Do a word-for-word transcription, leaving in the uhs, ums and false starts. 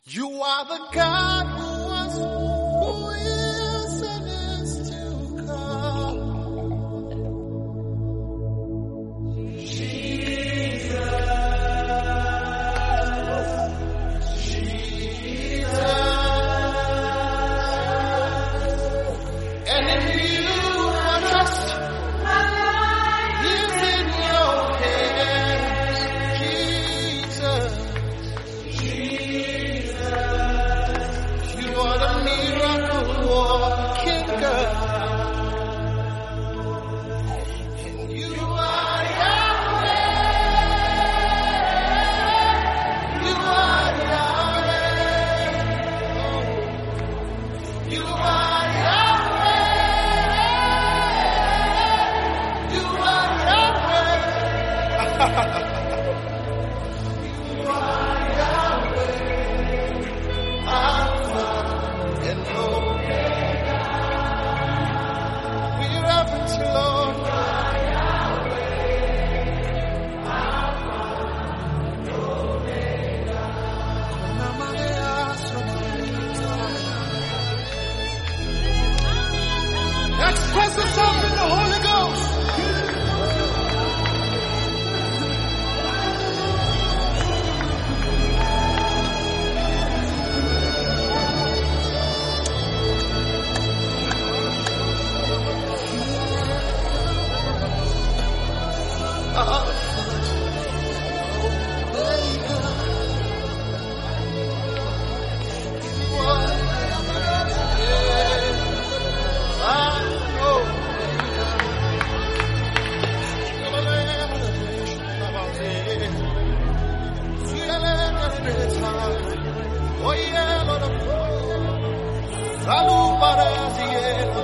You are the God who was, who is, and is to come. Jesus, Jesus, and in you I trust. My life is in your hands, Jesus. You are the miracle walking God, and you are Yahweh. You are Yahweh. You are Yahweh. You are Yahweh. You are Yahweh. Alpha and Omega. We reverence you, Lord. Express yourself in the Holy Ghost. Oh yeah, Lord. Salu para